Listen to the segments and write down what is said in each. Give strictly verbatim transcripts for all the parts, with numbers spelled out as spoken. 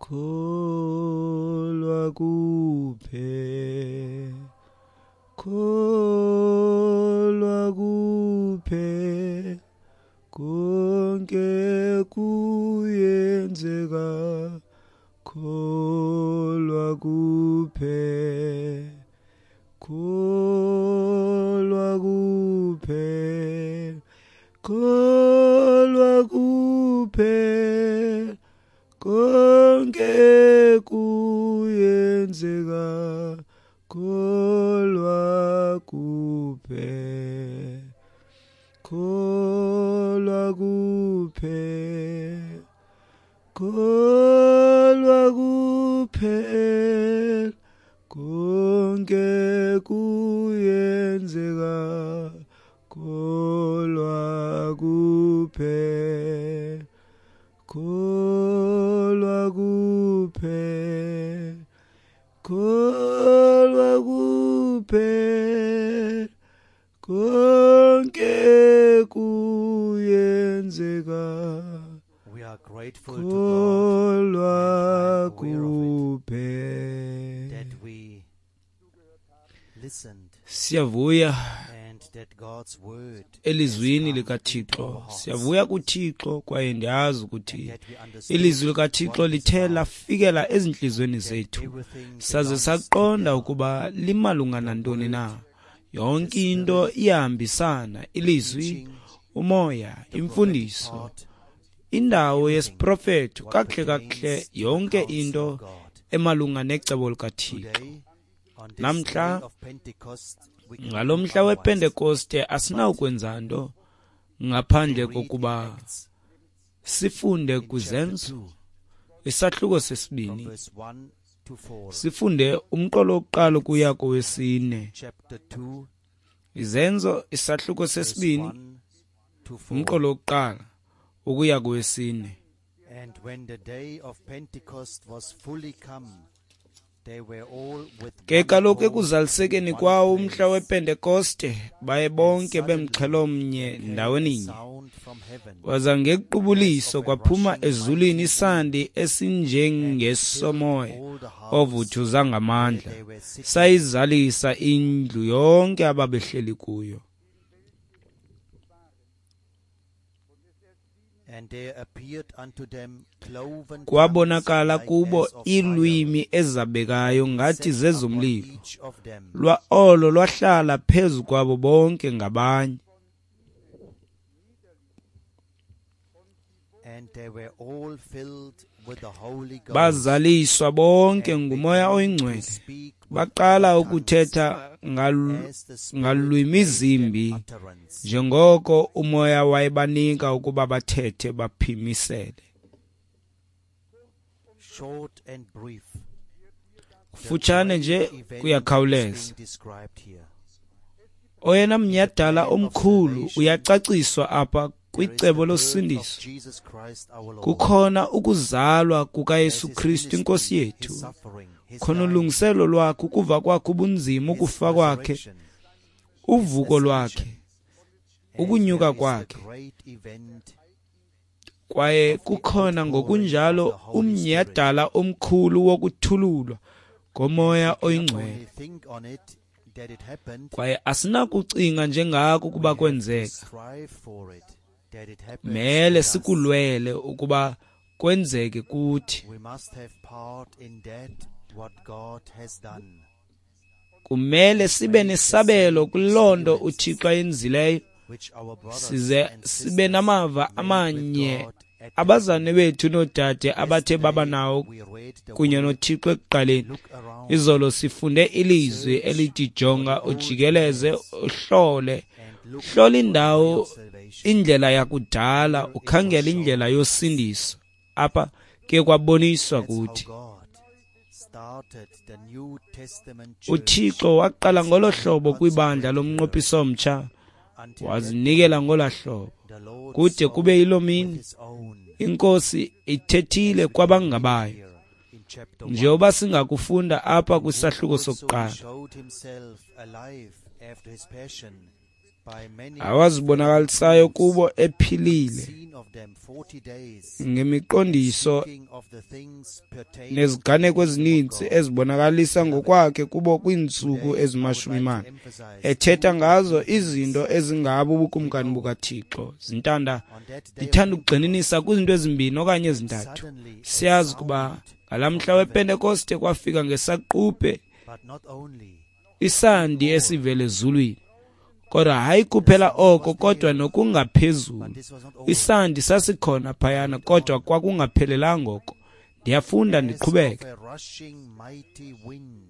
kholwa kuphe, kholwa kuphe, konke kuyenzeka, kholwa kuphe, kholwa kuphe, kholwa kuphe, konke kuyenzeka, kholwa kuphe, kholwa kuphe, kholwa kuphe, konke kuyenzeka, kholwa kuphe, kholwa kuphe, kholwa kuphe, konke kuyenzeka, We are grateful to God kholwa and I'm aware of it, kuphe. that we listened Siyavuya and that God's word elizwini has come into likaThixo, our hearts, siyavuya kuThixo kwaye ndiyazi ukuthi and that we understood ilizwi likaThixo what is lithe found, lafikela ezinhlizweni that zethu, everything saze belongs saqonda together. ukuba limalunga nantoni na. Yonke into iyahambisana, ilizwi, Teaching, umoya, the imfundiso, prophetic part, indawo yesiprofethi, what kakhle pertains kakhle to the yonke counsel into of God. emalunga necebo likaThixo. Today, on this Namhla, day of Pentecost, we can Ngalo do mhla otherwise. wePentekoste asinawukwenza nto ngaphandle To read in kokuba Acts, sifunde in chapter kuzenzo two, isahluko from sesibini, verse one to four. sifunde umqolo wokuqala kuya kowesine. Chapter two, Izenzo isahluko verse sesibini, one to four. umqolo wokuqala ukuya kowesine. And when the day of Pentecost was fully come, they were all with Ke one kaloku accord ekuzalisekeni in kwawo one umhla place. wePentekoste baye And bonke suddenly bemxhelomnye there came ndaweni a inye. sound from heaven, Waza ngequbuliso of a kwaphuma rushing ezulwini mighty isandi wind, esinjengesomoya all the house ovuthuza where ngamandla, they were sitting. sayizalisa indlu yonke ababehleli kuyo. And there appeared unto them cloven Kwabonakala tongues kubo like as of iilwimi fire, ezabekayo and ngathi set upon zezomlilo, each of them. lwa olo lwahlala phezu kwabo bonke ngabanye. And they were all filled with the Holy Ghost, Bazaliswa bonke and ngumoya began to oyingcwele, speak with baqala other tongues, ukuthetha ngal- as the Spirit ngalwimi gave them zimbi, utterance. njengoko umoya wayebanika ukuba bathethe baphimisele. Short and brief. Kufutshane nje kuyakhawuleza. Described here. Oyena mnyadala omkhulu uyacaciswa apha There is kwicebo the birth of losindiso. Jesus Christ our Lord. Kukhona ukuzalwa kukaYesu There's his Kristu ministry, inkosi his yethu. suffering, his Khona dying, ulungiselo lwakhe, ukuva kwakhe ubunzima, his ukufa kwakhe, resurrection, uvuko his lwakhe, ascension. And ukunyuka there is a kwakhe. great event Kwaye of the kukhona outpouring ngokunjalo of the Holy umnyadala omkhulu wokuthululwa komoya We cannot oyingcwele. only think on it that it happened, Kwaye asinakucinga njengako we ukuba have to kwenzeka. strive for it, that it happens Mele with us. sikulwele ukuba kwenzeke kuthi. We must have part in that what God has done. Kumele sibe nesabelo kulondo uThixo ayenzileyo, Which our brothers size and sibe namava sisters made amanye with God at abazane bethu noodade abathe baba Yesterday nawo we read the kunye word, noThixo ekuqaleni. look around Izolo sifunde ilizwi elithi jonga ujikeleze uhlole, and look hlola for the way indawo, of salvation. indlela yakudala, ukhangela indlela yosindiso. Apha ke kwaboniswa That's how kuthi God started the New Testament church uThixo waqala ngolo hlobo kwibandla lomnqophiso omtsha, until wazinikela ngola hlobo the Lord kude saw kube yilo with mini his own. inkosi ithethile kwabangabayo, Here in chapter one, njengoba singakufunda apha who kwisahluko also sokuqala. showed himself alive after his passion, by many awazibonakalisayo kubo ephilile seen of them forty days, ngemiqondiso speaking of the things pertaining neziganeko to ezininzi God. ezibonakalisa ngokwakhe kubo kwiintsuku Today, I would ezimashumi like to mane emphasize ethetha two ngazo things. izinto ezingabo ubukumkani bukaThixo zintanda On that day of ndithanda Pentecost, ukugxininisa kwizinto ezimbini okanye ezintathu suddenly a siyazi kuba sound ngalamhla from heaven, wepentekoste kwafika ngesaquphe but not only, isandi esivele ezulwini kodwa hayi kuphela oko kodwa nokungaphezulu but this was not all. isandi sasikhona phayana kodwa kwakungaphelelanga oko ndiyafunda As ndiqhubeke of a rushing mighty wind,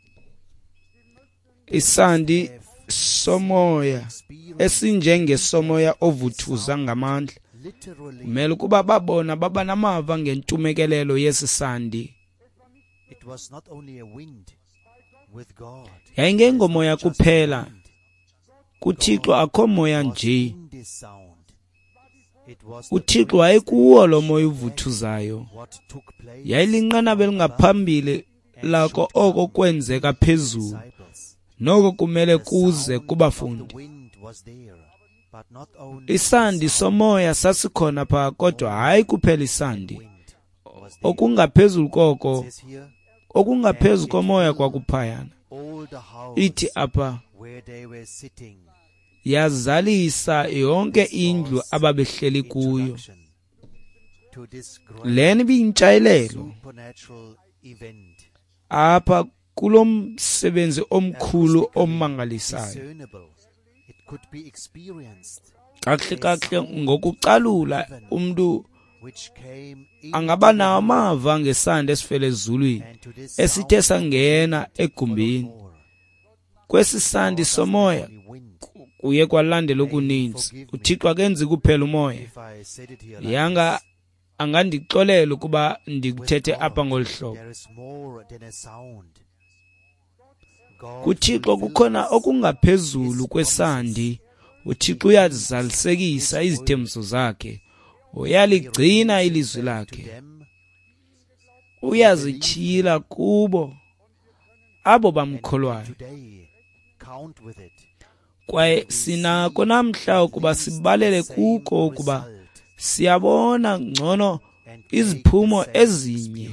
isandi have somoya experienced esinjengesomoya ovuthuza ngamandla literally, kumele ukuba babona baba namava ngentumekelelo yesisandi it was not only a wind with God. yayingengomoya Just a kuphela wind. kuThixo akho moya Was nje in this sound. It was the uThixo wayekuwo lo moya uvuthuzayo what took place yayilinqanaba elingaphambili lako oko kwenzeka phezulu disciples. noko kumele The kuze sound kubafundi of the wind was there, but not only isandi the sound somoya sasikhona pha kodwa hayi kuphela isandi wind was there. okungaphezulu koko It says here, okungaphezulu komoya kwakuphayana all the house ithi apha where they were sitting. yazalisa yonke indlu ababehleli kuyo Introduction to this great leni biyintshayelelo supernatural event. apha kulomsebenzi omkhulu omangalisayo Discernible. It could be experienced, kahle kahle ngokucalula umuntu which came angaba nawo amava ngesandi esifele ezulwini and to this esithe sound sangena egumbini more. kwesisandi somoya Only wind. kuye kwalandela okuninzi uThixo akenzi kuphela umoya If I said it here like yanga this, angandixolela ukuba with ndikuthethe God, apha ngolu hlobo there is more than a sound. God kuThixo kukhona fulfills okungaphezulu his kwesandi uThixo uyazalisekisa izithembiso zakhe uyaligcina ilizwi to lakhe them uyazitshila kubo abo and bamkholwayo today count with it. kwaye sinako namhla ukuba sibalele kuko ukuba siyabona ngcono iziphumo ezinye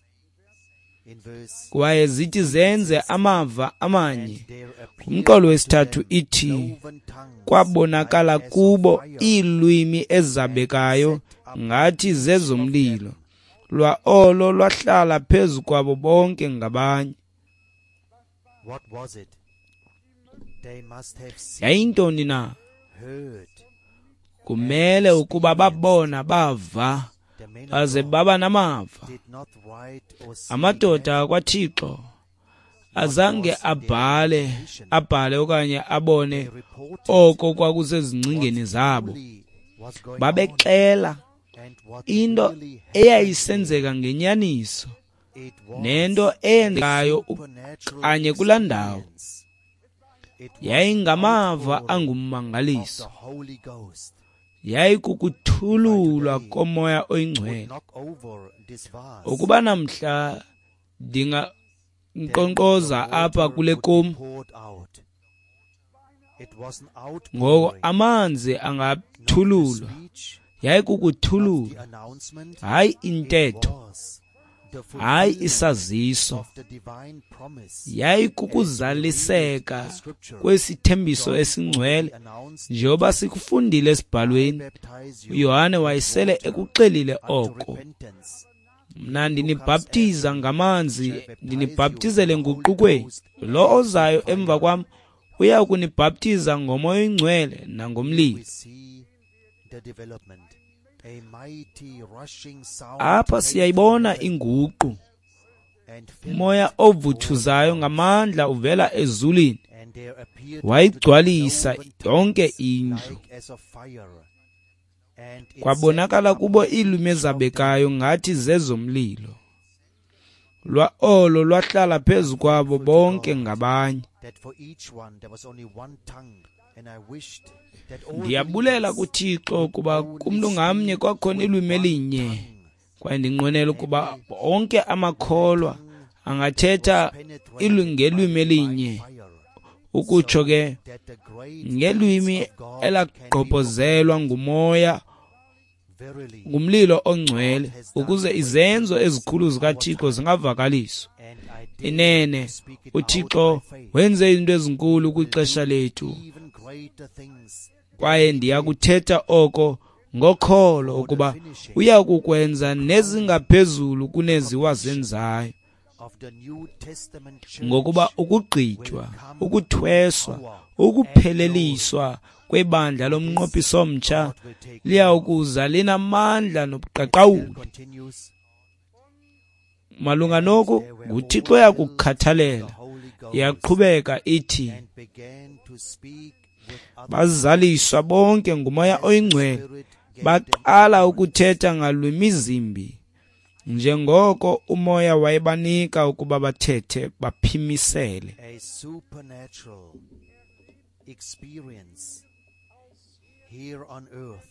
kwaye zithi zenze amava amanye umqolo wesithathu ithi kwabonakala kubo iilwimi ezabekayo ngathi zezomlilo lwa olo lwahlala phezu kwabo bonke ngabanye What was it? They must have seen, yayintoni na heard. kumele ukuba babona bava The men of baze God baba namava did not write or see amadoda kwaThixo azange abhale abhale okanye abone They reported oko kwakusezingcingeni zabo truly was going on babexela and what into really happened. eyayisenzeka ngenyaniso It was nento eyenzekayo supernatural kanye kulaa ndawo experience. It was yayingamava outpouring of angummangaliso the Holy Ghost. yayikukuthululwa komoya Would oyingcwele knock over this vase. ukuba namhla dinga Then nkqonkqoza the apha water kule would be komu poured out. It was an ngoko outpouring, amanzi not the angathululwa speech, yayikukuthululwa not the announcement. hayi It intetho was the hayi fulfillment isaziso of the divine promise. yayikukuzaliseka kwesithembiso esingcwele njengoba sikufundile esibhalweni uYohane wayesele ekuxelile oko mna ndinibhaptiza ngamanzi ndinibhaptizele nguqukweni lo ozayo emva kwam uya kunibhaptiza ngomoya oyingcwele nangomlilo apha siyayibona inguqu umoya ovuthuzayo ngamandla uvela ezulwini wayigcwalisa yonke indlu kwabonakala kubo iilwimi ezabekayo ngathi zezomlilo lwa olo lwahlala phezu kwabo bonke ngabanye ndiyabulela kuThixo kuba kumntu ngamnye kwakhona ilwimi elinye kwaye ndinqwenela ukuba bonke amakholwa angathetha ilwimi ngelwimi elinye ukutsho ke that the great ngelwimi things of God elagqobhozelwa ngumoya verily, ngumlilo ongcwele ukuze izenzo ezikhulu zikaThixo zingavakaliswa. and I dare Inene to speak it out uThixo by faith, wenze izinto ezinkulu kwixesha lethu, even greater things kwaye ndiyakuthetha oko ngokholo ukuba uya kukwenza nezingaphezulu kuneziwa zenzayo, of the New Testament church, ngokuba ukugqitywa, ukuthweswa, ukupheleliswa kwebandla lomnqophiso omtsha God will take liyawukuza linamandla nobuqaqawuli. continues. Malunga noku nguThixo yakukhathalela, Holy Ghost yaqhubeka ithi, and began to speak with other bazaliswa bonke ngumoya oyingcwele, spirit, gave them baqala ukuthetha ngalwimi zimbi, njengoko umoya wayebanika ukuba bathethe baphimisele. a supernatural experience here on earth.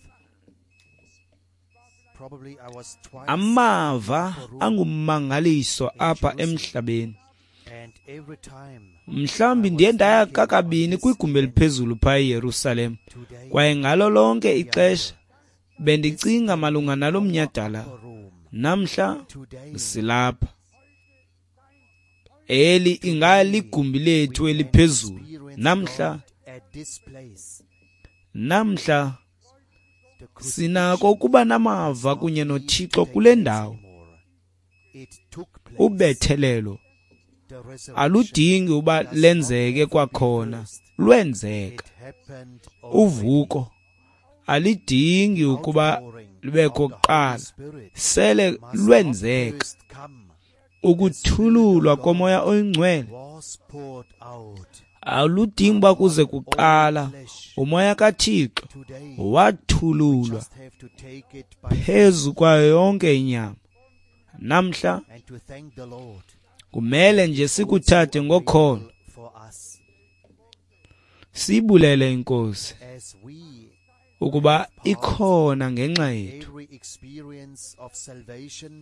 Probably I was twice, Amava angummangaliso apha emhlabeni. and every time Mhlambi ndiye ndaya kakabini kwigumbi eliphezulu phaa eYerusalem, today kwaye ngalo lonke ixesha bendicinga malunga nalo mnyhadala. room, Namhla today silapha. Eli ingaligumbi lethu eliphezulu. experience Namhla, God at this place. namhla The sinako ukuba namava kunye noThixo kule ndawo. anymore. It took place. Ubethelelo The resurrection aludingi uba lenzeke kwakhona, lwenzeka. it happened Uvuko alidingi ukuba lubekho kuqala, sele lwenzeka. Ukuthululwa komoya oyingcwele was poured out. aludingi uba kuze kuqala. Umoya kaThixo Today wathululwa just have to take it by phezu kwayo yonke inyama. Namhla and to thank the Lord kumele nje sikuthathe ngokholo, for us sibulele inkosi as we ukuba ikhona ngenxa yethu. every experience of salvation,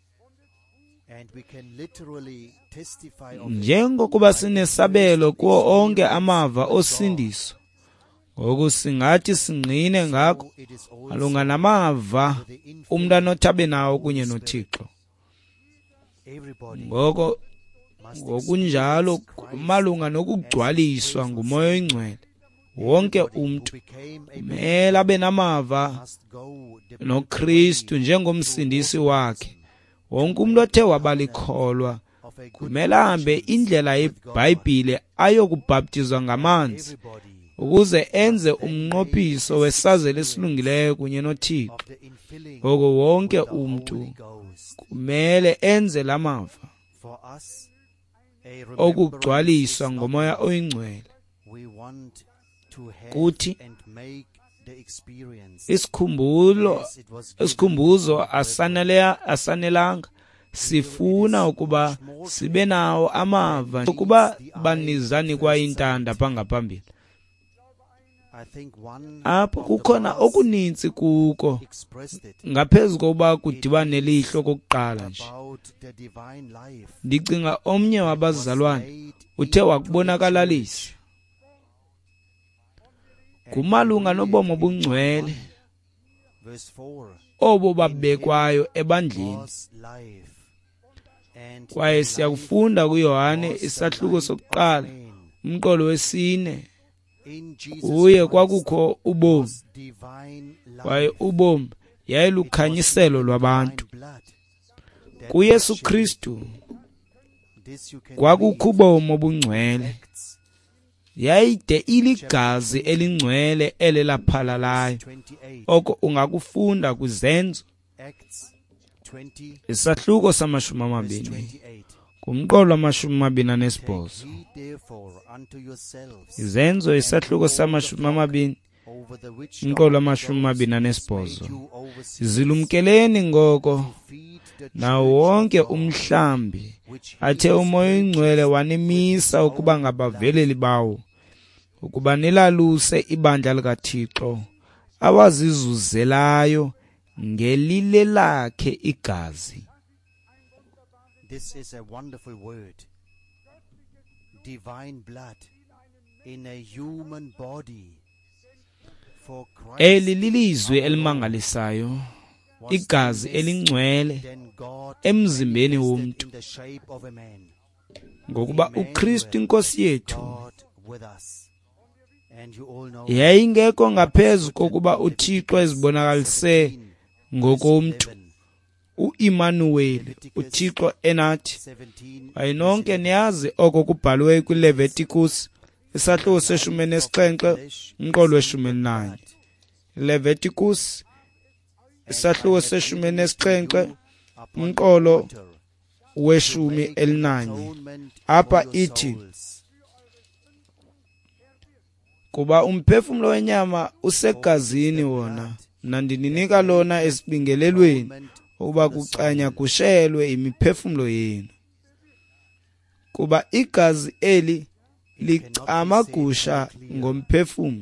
and we can literally testify of it. Njengokuba sinesabelo kuwo onke amava osindiso, ngoku singathi singqine ngakho So it is also malunga namava the infilling umntu anothabe nawo kunye noThixo. everybody Ngoko must ngokunjalo experience Christ malunga nokugcwaliswa ngumoya oyingcwele, wonke who umntu became a kumele abe namava must go the noKristu njengomsindisi wakhe. Wonke umntu othe wabalikholwa of a good kumele ahambe indlela yeBhayibhile ayokubhaptizwa ngamanzi, everybody ukuze enze umnqophiso wesazelo esilungileyo kunye noThixo. of the infilling Ngoko wonke with the umntu Holy Ghost. kumele enze lamava For us, a remembrance okugcwaliswa is not ngomoya enough. oyingcwele. We want to have Kuthi and make the experience. Isikhumbulo Yes, it was given isikhumbuzo for asanele asanelanga, sifuna ukuba sibe nawo amava ukuba banizani kwayintanda pangaphambili. I think one Apho of the kukhona brothers okunintsi kuko expressed it ngaphezu kokuba kudibane lihlo kokuqala nje. about the divine life Ndicinga omnye wabazalwane laid uthe into wakubonakalisa the kumalunga church. nobomo obungcwele Verse four obo babekwayo ebandleni. was life, and Kwaye the siyakufunda kuYohane life was the isahluko light sokuqala of men. umqolo wesine, In Jesus kuye Christ kwakukho ubomi, was divine kwaye life. ubomi yayilukhanyiselo lwabantu. Divine blood. That KuYesu was Kristu this you can kwakukho read ubomi obungcwele, Acts yayide iligazi elingcwele elelaphalalayo. twenty-eight. Oko ungakufunda kwizenzo Acts twenty isahluko samashumi verse amabini twenty-eight. kumqolo wamashumi amabini Take anesibhozo. heed therefore unto yourselves Izenzo isahluko samashumi amabini over the which umqolo God wamashumi amabini has anesibhozo. made you overseers Zilumkeleni ngoko to feed the nawo church wonke of God, umhlambi which he athe has umoya oyingcwele purchased wanimisa with his ukuba own ngabaveleli blood. bawo, ukuba nilaluse ibandla likaThixo awazizuzelayo ngelile lakhe igazi. This is a wonderful word. Divine blood. in a human body. For Christ eli lilizwe elimangalisayo, igazi elingcwele then God emzimbeni manifested womuntu, in the shape of a man. ngokuba uKristu inkosi yethu God with us. And you all know yayingekho ngaphezu kokuba uThixo ezibonakalise ngokomntu, u-Immanuel, uThixo enathi. seventeen Ayinonke niyazi oko kubhalwe kwiLeviticus isahluko seshumi nesixhenxe umqolo weshumi elinanye. Leviticus isahluko seshumi nesixhenxe umqolo weshumi elinanye. Apha ithi, kuba umphefumulo wenyama usegazini wona, nandininika lona esibingelelweni uba kucanya kushelwe imiphefumulo yenu. Kuba igazi eli licamagusha ngomphefumulo.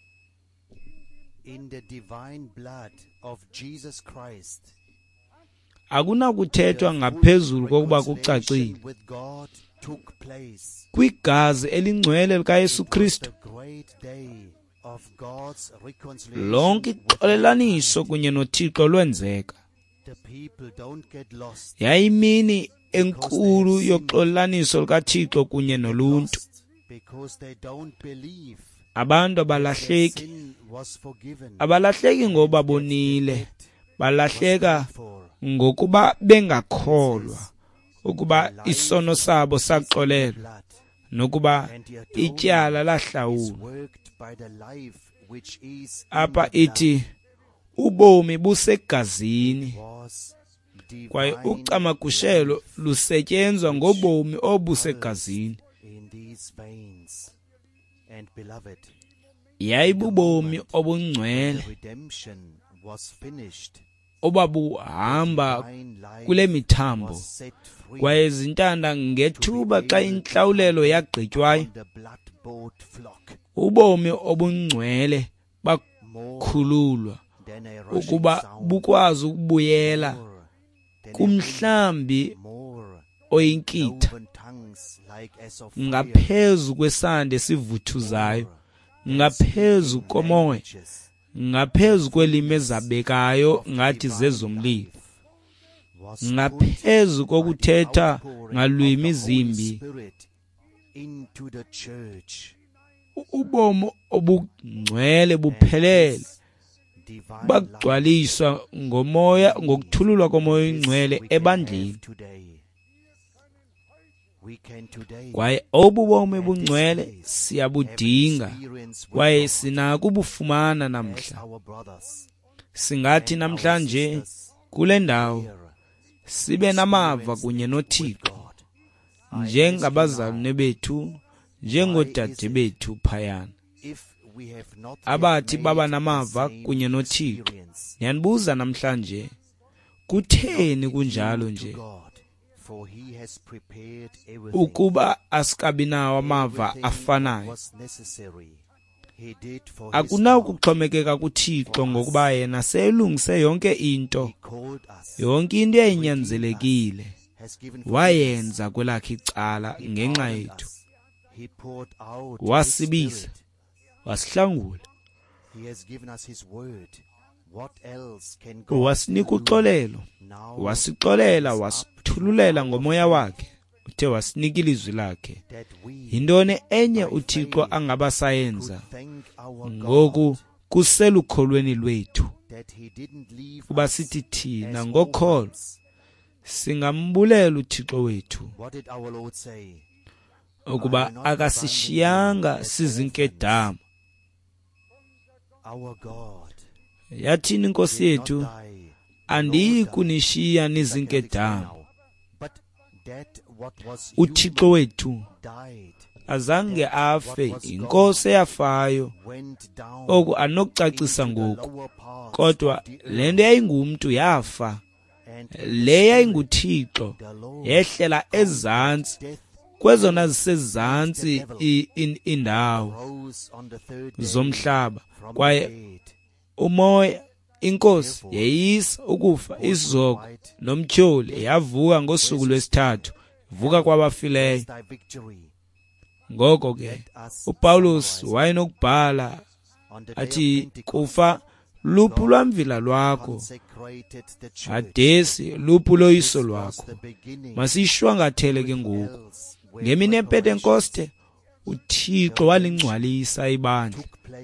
in the divine blood of Jesus Christ, Akunakuthethwa ngaphezulu kokuba kucacile. reconciliation with God took place. Kwigazi elingcwele likaYesu Kristu, The great day of God's reconciliation lonke with ixolelaniso mankind. kunye noThixo lwenzeka. The people don't get lost. Yayimini enkulu yoxolelaniso likaThixo kunye noluntu. Lost because they don't believe Abantu their abalahleki, sin was forgiven. abalahleki ngoba That their bonile, debt balahleka was paid for. ngokuba bengakholwa ukuba isono sabo saxolelwa Blood. nokuba And the ityala atonement is lahlawulwa. worked by the life which is in Apha the ithi ubomi busegazini, blood was kwaye divine ucamagushelo life lusetyenzwa ngobomi obusegazini. in these veins. And beloved, Yayibubomi obungcwele the redemption was finished. obabuhamba Divine life kule mithambo, was set free kwaye zintanda ngethuba xa intlawulelo yagqitywayo, on the blood-bought flock. ubomi obungcwele More bakhululwa than a rushing ukuba sound, bukwazi ukubuyela more than a kumhlambi wind, more oyinkitha, cloven tongues like as of fire, ngaphezu kwesande esivuthuzayo, more ngaphezu speaking komoya, languages. ngaphezu kwelimi ezabekayo ngathi zezomlilo, Was ngaphezu put by the kokuthetha outpouring ngalwimi of the Holy zimbi. Spirit into the church. Ubomi obungcwele buphelele Divine bagcwaliswa ngomoya, ngokuthululwa komoya life oyingcwele we can ebandleni. have today. We can today Kwaye obubomi bungcwele siyabudinga, experience with kwaye God sinako ubufumana as namhla. our brothers Singathi and our namhlanje sisters kule ndawo here sibe namava experience kunye it noThixo, with God. I ask njengabazalwane you bethu, njengodade bethu phayana, now, if we have not yet abathi made baba the namava same kunye noThixo. experience, Ndiyanibuza namhlanje, kutheni kunjalo to nje God, for he has prepared everything. ukuba asikabinawo amava Everything afanayo? was necessary. He did for his Akunakuxhomekeka kuThixo ngokuba yena selungise yonke into, He called us, yonke into eyinyanzelekile has given wayenza kwelakhe icala He ngenxa pardoned yethu, us. He poured out wasibisa, his spirit. wasihlangula, He has given us his word. What else can God wasinika do? uxolelo, Now wasixolela, it is up wasithululela to ngomoya our wakhe, uthe wasinika ilizwi lakhe. that we Yintoni enye uThixo angabasayenza could thank our ngoku God kuselukholweni lwethu, that he didn't leave kuba us sithi thina as ngokholo orphans. singambulela uThixo wethu What did our Lord say? ukuba akasishiyanga sizinkedama. Our God Yathini inkosi did not yethu, die. andiyi The Lord died. kunishiya Like I explained nizinkedama. now. But that what was uThixo human wethu died, azange afe, inkosi eyafayo, went down oku anokucacisa into the ngoku, lower parts kodwa of the le earth, nto yayingumntu yafa, and in the le spirit, yayinguThixo the Lord yehlela ezantsi, death kwezona zisezantsi i- in- indawo rose on the third day zomhlaba, from the kwaye dead. umoya, inkosi yayisa ukufa, izoko nomtyholi yavuka ngosuku lwesithathu, vuka kwabafileyo. Thy victory. Ngoko ke uPaulus wayenokubhala athi kufa luphu lwamvila lwakho, Hadesi luphu loyiso lwakho. Masishwangathele ke ngoku. Ngemini yePentekoste uThixo walingcwalisa ibandla.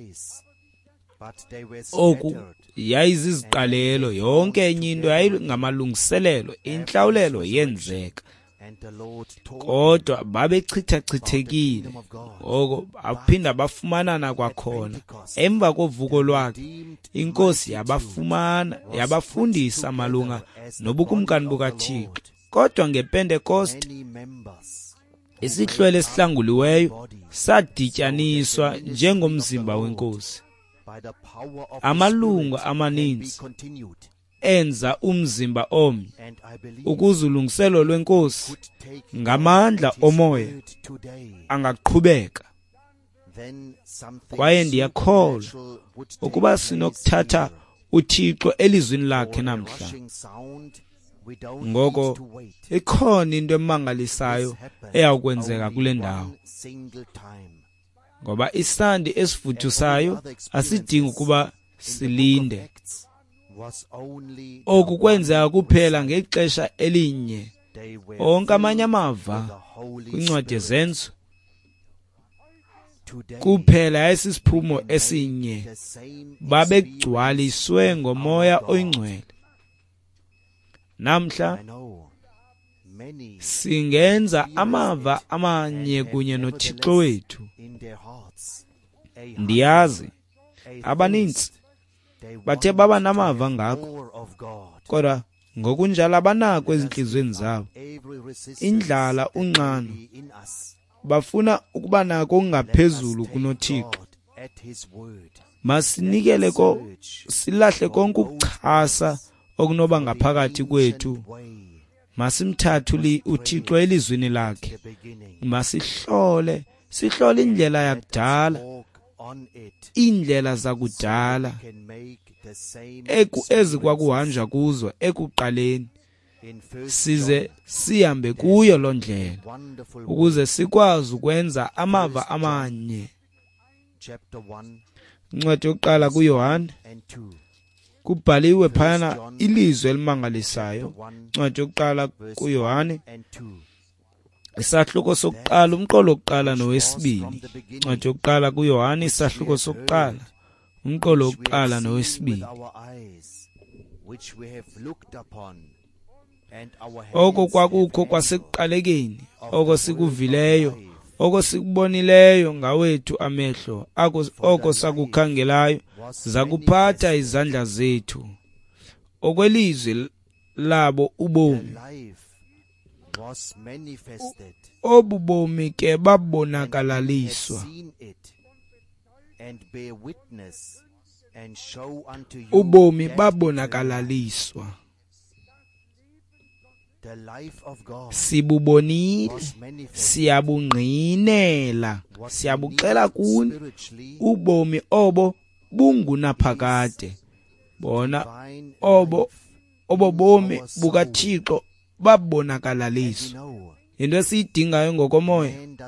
Oku yayiziziqalelo, yonke enye into yayingamalungiselelo, inhlawulelo yenzeka. Kodwa babechitha-chithekile, ngoko aphinda bafumanana kwakhona. Emva kovuko lwakhe, inkosi yabafumana yabafundisa malunga nobukumkani bukaThixo. Kodwa ngePentekoste isihlwele esihlanguliweyo sadityaniswa njengomzimba wenkosi. Amalungu amaninzi enza umzimba omnye, ukuze ulungiselo lwenkosi ngamandla omoya angaqhubeka. Kwaye ndiyakholwa ukuba sinokuthatha uThixo elizwini lakhe namhla. Ngoko ikhona into emangalisayo eyakwenzeka kule ndawo, ngoba isandi esivuthusayo asidingi ukuba silinde. Oku kwenzeka kuphela ngexesha elinye. Onke amanye amava kwincwadi yezenzo kuphela yayisisiphumo esinye, babegcwaliswe ngomoya oyingcwele. Namhla singenza amava amanye kunye noThixo wethu. Ndiyazi abaninzi bathe baba namava ngako, kodwa ngokunjalo abanako ezinhliziyweni zabo indlala, unxano. Bafuna ukuba nako okungaphezulu kunoThixo. Masinikele ko silahle konke ukuchasa okunoba ngaphakathi kwethu. Masimthathe uThixo elizwini lakhe. Masihlole, sihlole indlela yakudala, indlela zakudala eku ezikwakuhanjwa kuzo ekuqaleni, size sihambe kuyo lo ndlela ukuze sikwazi ukwenza amava amanye. Incwadi yokuqala kuYohane kubhaliwe phana ilizwi elimangalisayo. Incwadi yokuqala kuYohane isahluko sokuqala, umqolo wokuqala nowesibini. Incwadi yokuqala kuYohane isahluko sokuqala, umqolo wokuqala nowesibini. Oko kwakukho kwasekuqalekeni, oko sikuvileyo, oko sikubonileyo ngawethu amehlo, oko sakukhangelayo zakuphatha izandla zethu. Okwelizwi labo ubomi, obu bomi ke babonakaliswa, ubomi babonakaliswa. Sibubonile, siyabungqinela, siyabucela kuni. Ubomi obo bungunaphakade, bona obo obo bomi bukaThixo babonakaliswa. Into esiyidingayo ngokomoya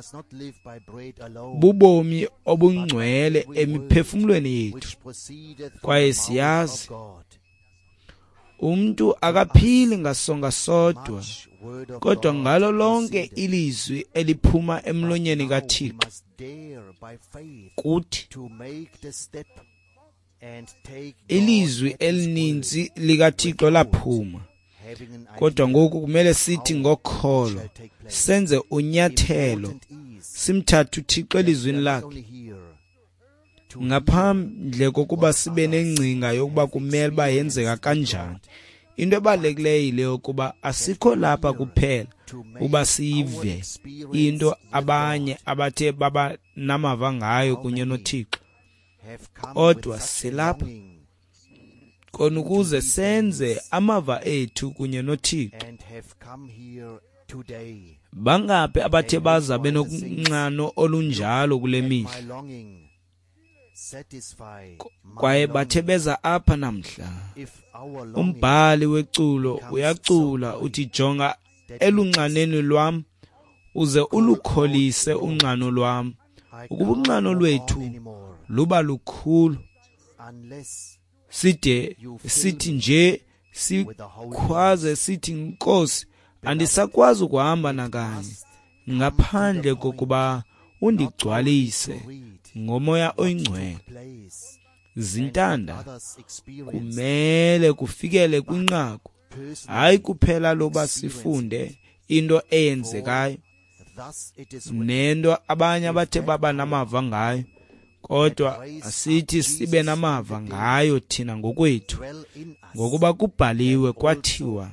bubomi obungcwele emiphefumulweni yethu. Kwaye siyazi umuntu akaphili ngasonga sodwa, kodwa ngalo lonke ilizwi eliphuma emlonyeni kaThixo. Kuthi ilizwi elininzi likaThixo laphuma, kodwa ngoku kumele sithi ngokholo senze unyathelo, simthathe uThixo elizwini lakhe, ngaphandle kokuba sibe nengcinga yokuba kumele uba yenzeka kanjani. Into ebalulekileyo yileyo yokuba asikho lapha kuphela uba siyive into abanye abathe baba namava ngayo kunye noThixo, kodwa silapha khona ukuze senze amava ethu kunye noThixo. Bangaphi abathe baza benokunxano olunjalo kule mihla, kwaye bathe beza apha namhla. Umbhali weculo uyacula uthi, jonga elunxaneni lwam uze ulukholise unxano lwam ukuba unxano lwethu luba lukhulu side sithi nje sikhwaze sithi Nkosi andisakwazi ukuhamba nakanye ngaphandle kokuba undigcwalise ngomoya oyingcwele. Zintanda kumele kufikele kwinqaku hayi kuphela loba sifunde into eyenzekayo nento abanye abathe baba namava ngayo, kodwa asithi sibe namava ngayo thina ngokwethu, ngokuba kubhaliwe kwathiwa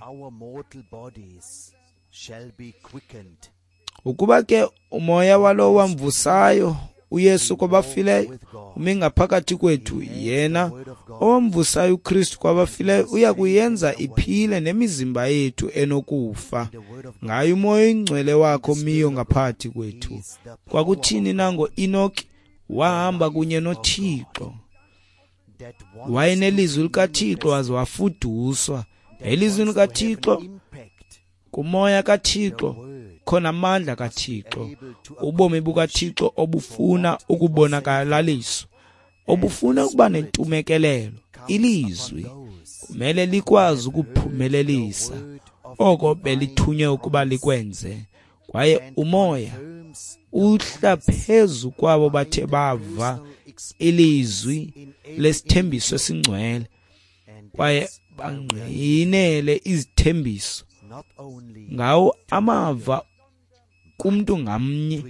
ukuba ke umoya walo wamvusayo uYesu kwabafileyo umi ngaphakathi kwethu, yena owamvusayo uKristu kwabafileyo uya kuyenza iphile nemizimba yethu enokufa ngayo umoya oyingcwele wakho miyo ngaphakathi kwethu. Kwakuthini nango Enoki wahamba kunye noThixo, wayenelizwi likaThixo waze wafuduswa. Elizwi likaThixo, kumoya kaThixo khona amandla kaThixo, ubomi bukaThixo obufuna ukubonakaliswa, obufuna ukuba nentumekelelo. Ilizwi kumele likwazi ukuphumelelisa oko belithunywe ukuba likwenze, kwaye umoya uhla phezu kwabo bathe bava ilizwi lesithembiso esingcwele, kwaye bangqinele izithembiso ngawo amava kumntu ngamnye.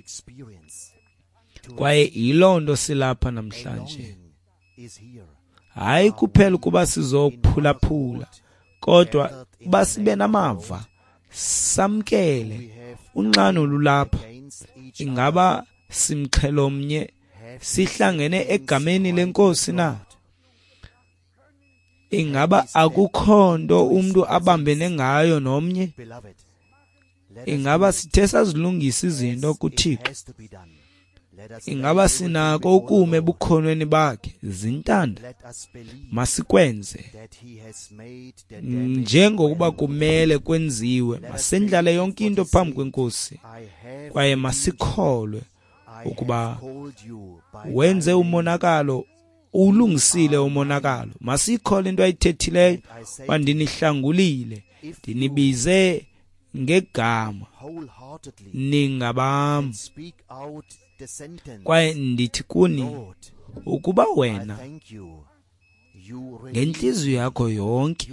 Kwaye yiloo nto silapha namhlanje, hayi kuphela ukuba sizophulaphula, kodwa uba sibe namava, samkele unxano lulapha. Ingaba simxhelomnye sihlangene egameni lenkosi na? Ingaba akukho nto umuntu abambene ngayo nomnye? Ingaba sithe sazilungisa izinto kuThixo? Ingaba sinako ukume ebukhonweni bakhe? Zintanda, masikwenze njengokuba kumele kwenziwe. Masendlale yonke into phambi kwenkosi, kwaye masikholwe ukuba wenze umonakalo, ulungisile umonakalo. Masikhole into ayithethileyo, wandinihlangulile, ndinibize ngegama, ningabam. Kwaye ndithi kuni ukuba wena ngenhliziyo yakho yonke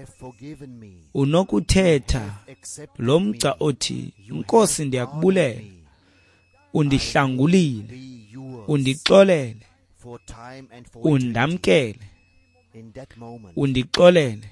unokuthetha lo mgca othi, Nkosi ndiyakubulela, undihlangulile, undixolele, undamkele, undixolele,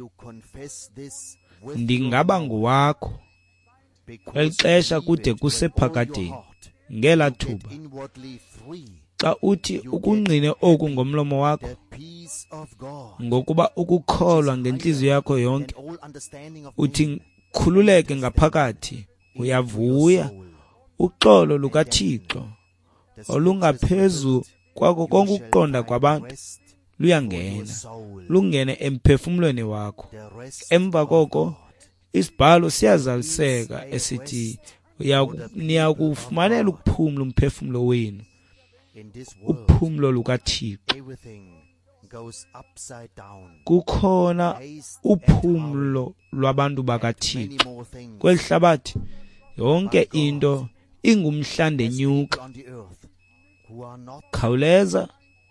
ndingaba nguwakho. Kweli xesha kude kusephakadeni ngela thuba, xa uthi ukungqine oku ngomlomo wakho, ngokuba ukukholwa ngenhliziyo yakho yonke, uthi khululeke ngaphakathi, uyavuya uxolo lukaThixo olungaphezu kwako konke ukuqonda kwabantu luyangena, lungene emphefumlweni wakho. Emva koko isibhalo siyazaliseka esithi niyakufumanela ukuphumla umphefumlo wenu, uphumlo lukaThixo. Kukhona uphumlo lwabantu bakaThixo kweli hlabathi. Yonke into ingumhlande nyuka. Khawuleza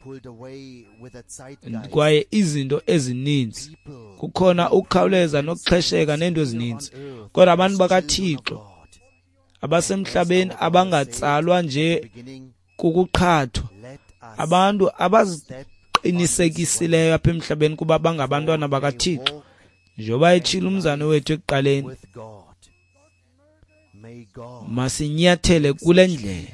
kwaye izinto ezininzi, kukhona ukukhawuleza nokuxhesheka nento ezininzi, kodwa abantu bakaThixo abasemhlabeni abangatsalwa nje kukuqhathwa, abantu abaziqinisekisileyo apha emhlabeni kuba bangabantwana bakaThixo, njengoba etshilo umzana wethu ekuqaleni. Masinyathele kule ndlela,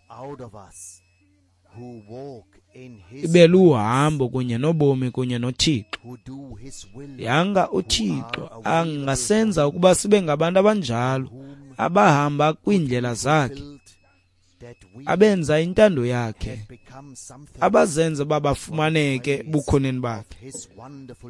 ibe luhambo kunye nobomi kunye noThixo. Yanga uThixo angasenza ukuba sibe ngabantu abanjalo, abahamba kwiindlela zakhe, abenza intando yakhe, abazenza babafumaneke bukhoneni bakhe.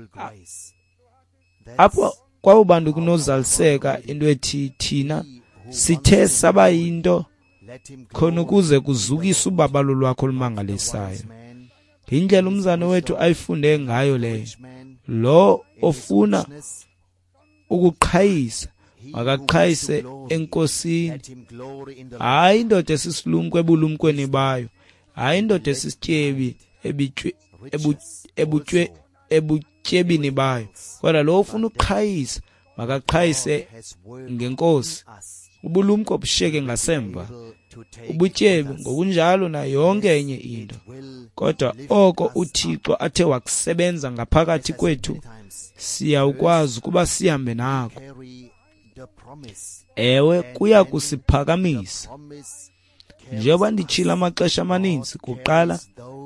Apho kwawubantu kunozaliseka into ethi thina sithe saba yinto khona ukuze kuzukise ubabalo lwakho olumangalisayo. Indlela umzana wethu ayifunde ngayo leyo. Lo ofuna ukuqhayisa akaqhayise enkosini, hayi indoda esisilumkwe ebulumkweni bayo, hayi indoda esisityebi ebitwe ebutwe ebutyebini bayo, kodwa lo ufuna ukuqhayisa makaqhayise ngenkosi. Ubulumko bushiyeke ngasemva, ubutyebi ngokunjalo na yonke enye into. Kodwa oko uThixo athe wakusebenza ngaphakathi kwethu, siyakwazi ukuba sihambe nako. Ewe kuya kusiphakamisa. Njengoba nditshila amaxesha amaninzi kuqala,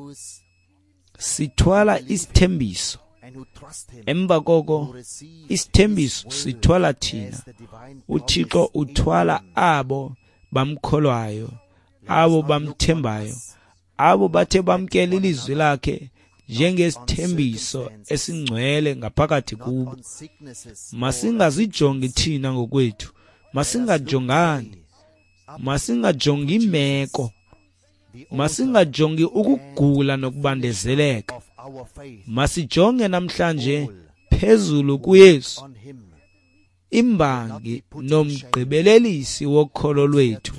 sithwala isithembiso. Emva koko isithembiso sithwala thina. uThixo uthwala abo bamkholwayo, abo bamthembayo, abo bathe bamkela ilizwi lakhe njengesithembiso esingcwele ngaphakathi kubo. Masingazijongi thina ngokwethu, masingajongani, masingajongi imeko, masingajongi ukugula nokubandezeleka. Masijonge namhlanje phezulu kuYesu, imbangi nomgqibelelisi wokholo lwethu.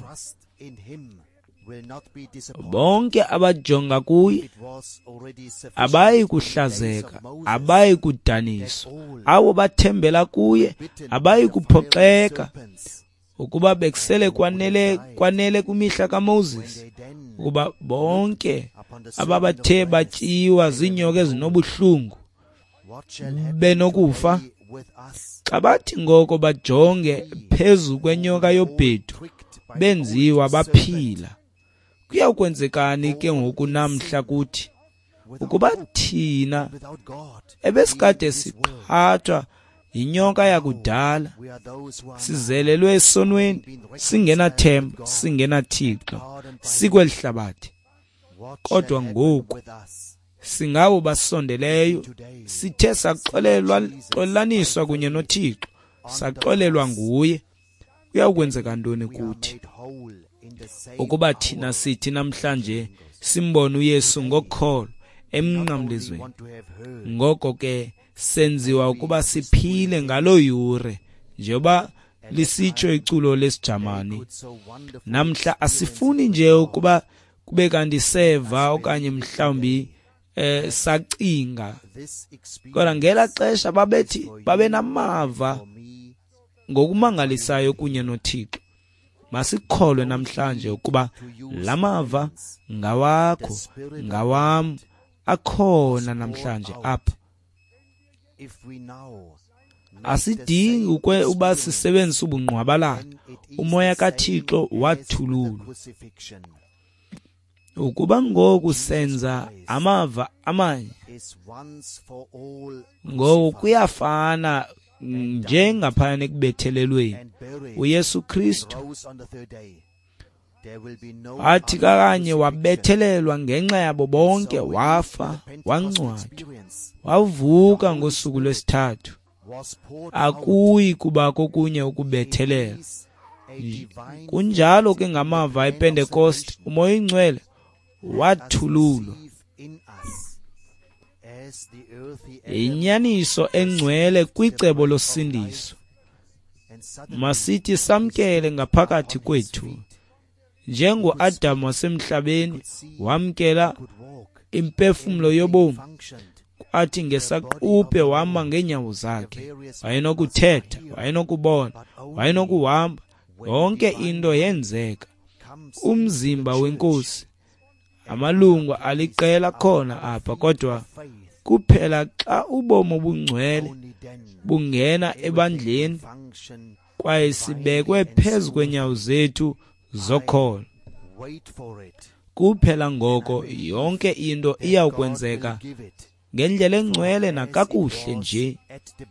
Bonke abajonga kuye abayi kuhlazeka, abayi kudaniswa. Abo bathembela kuye abayi kuphoxeka. Ukuba bekusele kwanele kwanele kumihla kaMoses, ukuba bonke ababathe batyiwa zinyoka ezinobuhlungu benokufa, xa bathi ngoko bajonge phezu kwenyoka yobhedu benziwa baphila. Kuyakwenzekani ke ngoku namhla kuthi, ukuba thina ebesikade siqhathwa yinyoka yakudala, sizelelwe esonweni, singenathemba, singenaThixo, sikweli hlabathi, kodwa ngoku singabo basondeleyo, sithe saxolelwa xolaniswa kunye noThixo, saxolelwa nguye. Kuyakwenzeka ntoni kuthi ukuba thina sithi namhlanje simbone uYesu ngokholo emnqamlezweni? Ngoko ke senziwa ukuba siphile ngalo yure, njengoba lisitsho iculo lesijamani. Namhla asifuni nje ukuba kube kanti seva okanye mhlawumbi eh sacinga, kodwa ngela xesha babethi babe namava ngokumangalisayo kunye noThixo. Masikholwe namhlanje ukuba lamava ngawakho, ngawam, akhona namhlanje apha. Asidingi ukwe uba sisebenzisa ubungqwabalala. Umoya kaThixo wathululwa. Ukuba ngoku senza amava amanye, ngoku kuyafana njengaphana ekubethelelweni. uYesu Kristu athi kanye wabethelelwa ngenxa yabo bonke, wafa, wangcwatywa, wavuka ngosuku lwesithathu. Akuyi kubakho kunye ukubethelela. Kunjalo ke ngamava ePentecost, uMoya Ingcwele wathululwa. Inyaniso engcwele kwicebo losindiso. Masithi samkele ngaphakathi kwethu. Njengo Adam wasemhlabeni wamkela impefumlo yobomi, athi ngesaquphe wama ngeenyawo zakhe, wayenokuthetha, wayenokubona, wayenokuhamba, yonke into yenzeka. Umzimba wenkosi, amalungu aliqela khona apha, kodwa kuphela xa ubomo obungcwele bungena ebandleni kwaye sibekwe phezu kwenyawo zethu zokholo. Kuphela ngoko yonke into iyawukwenzeka ngendlela engcwele nakakuhle nje.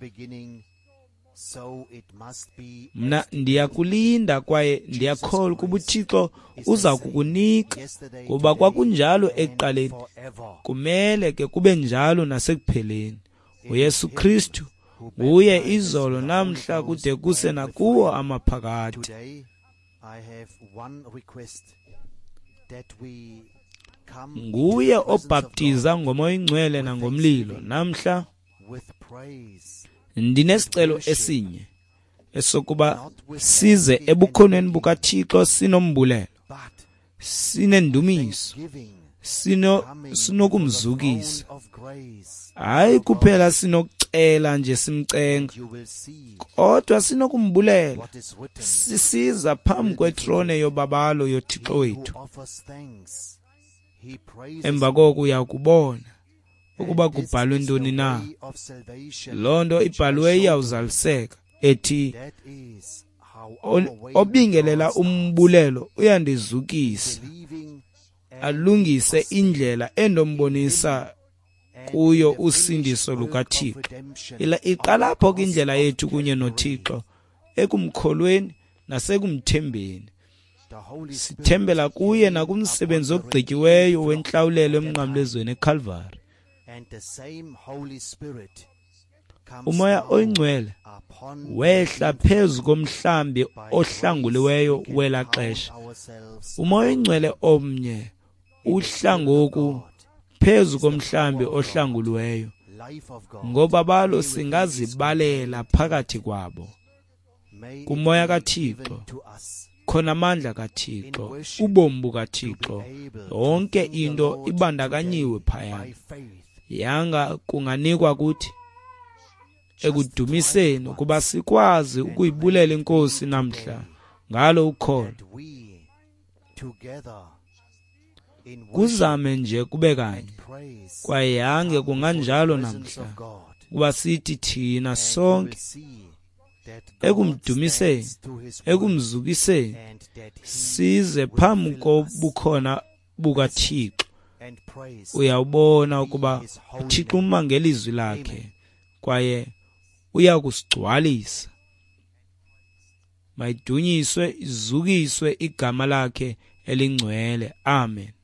Mna ndiyakulinda kwaye ndiyakholwa kuba uThixo uza kukunika, kuba kwakunjalo ekuqaleni, kumele ke kube njalo nasekupheleni. uYesu Kristu nguye izolo namhla kude kuse nakuwo amaphakade. I have one request that we come nguye into the presence of obhaptiza God ngomoya ingcwele nangomlilo. Namhla with praise, ndinesicelo esinye esokuba size ebukhoneni bukaThixo sinombulelo, but sinendumiso, thanksgiving, sino coming sinokumzukisa, to the throne of grace, hayi kuphela sinokucela nje simcenga, you will see kodwa sinokumbulela what is written. sisiza phambi kwethrone yobabalo He yoThixo who wethu. offers thanks, he praises Emva me. koko uyakubona ukuba And this kubhalwe is ntoni the na. way of salvation, Loo nto which I ibhalwe showed you. iyawuzaliseka ethi That is how "O- our way with obingelela God starts. umbulelo uyandizukisa, Believing and alungise trusting indlela endombonisa and kuyo the usindiso finished work of lukaThixo. redemption Ila on the iqala apho ke cross indlela of yethu kunye Calvary. noThixo, ekumkholweni nasekumthembeni. The Holy Spirit Sithembela kuye came nakumsebenzi upon the ogqityiweyo redeemed flock wenhlawulelo at that emnqamlezweni eCalvary. time. And the same Holy Spirit comes Umoya now oyingcwele upon the wehla redeemed phezu komhlambi by ohlanguliweyo grace we can wela count xesha. ourselves Umoya among oyingcwele them. omnye In the uhla Spirit of ngoku God, phezu komhlambi ohlanguliweyo, life of God, ngoba balo may within His singazibalela contained phakathi kwabo. may it Kumoya be kaThixo given to us khona amandla kaThixo, ubomi bukaThixo, yonke into ibandakanyiwe phayana. Yanga kunganikwa kuthi ekudumiseni ukuba sikwazi ukuyibulela inkosi namhla ngalo ukholo. Kuzame nje kube kanye, kwaye yange kunganjalo namhla, kuba sithi thina sonke ekumdumiseni, ekumzukiseni, size phambi kobukhona bukaThixo. Uyawubona ukuba uThixo uma ngelizwi lakhe kwaye uyakusigcwalisa. Mayidunyiswe izukiswe igama lakhe elingcwele. Amen.